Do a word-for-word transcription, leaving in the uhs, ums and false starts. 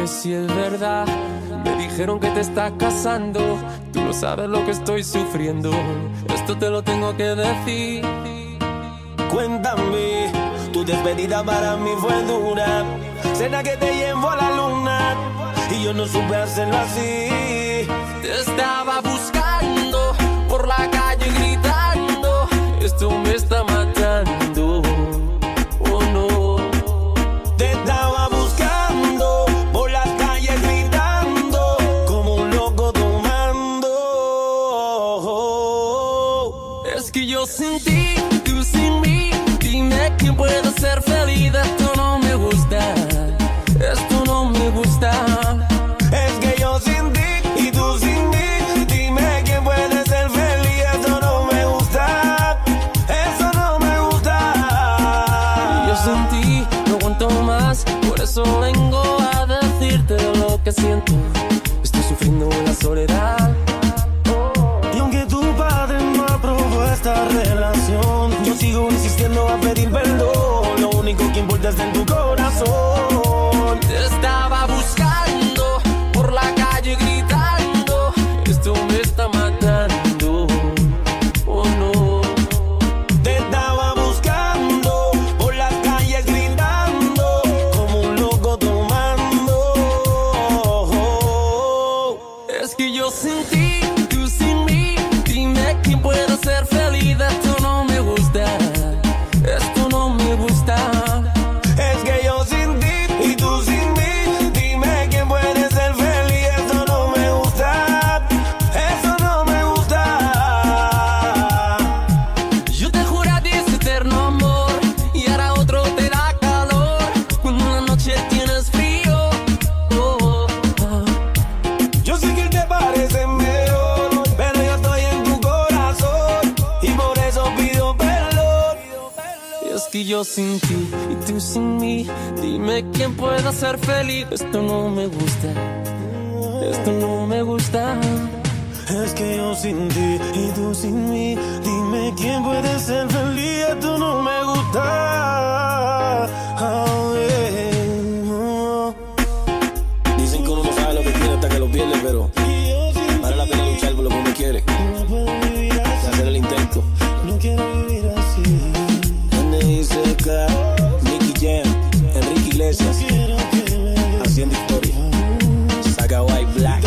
Dime si es verdad. Me dijeron que te estás casando. Tú no sabes lo que estoy sufriendo. Esto te lo tengo que decir. Cuéntame, tu despedida para mí fue dura. Cena que te llevo a la luna y yo no supe hacerlo así. Te estaba buscando por la calle gritando. Esto me está matando. Oh no. Te estaba buscando por las calles gritando como un loco tomando. Es que yo sin ti, tú sin mí. Dime quién puede ser feliz. Esto no me gusta. Esto no me gusta. Es que yo sin ti y tú sin mí. Dime quién puede ser feliz. Esto no me gusta. Eso no me gusta. Yo sin ti no aguanto más. Por eso vengo a decirte lo que siento. Estoy sufriendo en la soledad. Y aunque tu padre no aprobó esta relación, yo sigo insistiendo a pedir perdón. Lo único que importa es en tu corazón. Te estaba buscando por la calle gritando. Esto me está matando. Oh no. Te estaba buscando por las calles gritando como un loco tomando. Es que yo sin ti, tú sin mí. Dime quién puede ser feliz. Esto no me gusta. Esto no me gusta. Es que yo sin ti y tú sin mí. Dime quién puede ser feliz. Eso no me gusta. Eso no me gusta. Yo te juro a ti ese eterno amor y ahora otro te da calor cuando en la noche tienes frío. Oh, oh, oh. Yo sé que él te parece mejor, pero yo estoy en tu corazón y por eso pido perdón. Y es que yo sin ti y tú sin mí. Dime quién puede ser feliz. Esto no me gusta. Esto no me gusta. Es que yo sin ti y tú sin mí. Dime quién puede ser feliz. Esto no me gusta. Oh, yeah. Dicen que uno no sabe lo que tiene hasta que lo pierde, pero vale la pena luchar por lo que uno quiere y hacer el intento. No quiero vivir así. N I C K, Nicky Jam, Enrique Iglesias, haciendo historia. Saga White Black.